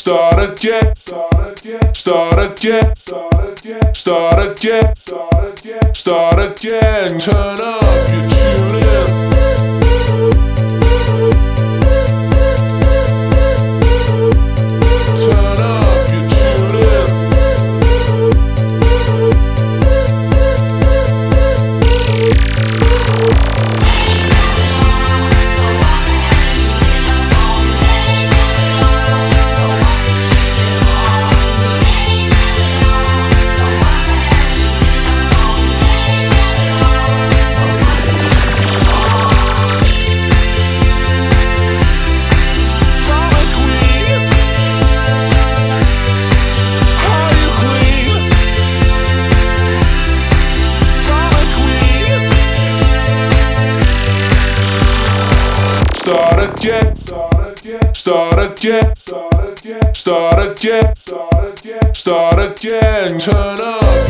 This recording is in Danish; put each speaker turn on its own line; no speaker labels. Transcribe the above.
start again, start again, start again, start again, start again, start again, start again. Turn up your tuning. Turn up your tuning. Start again, start again, start again, start again, start again, start again, start again. Turn up.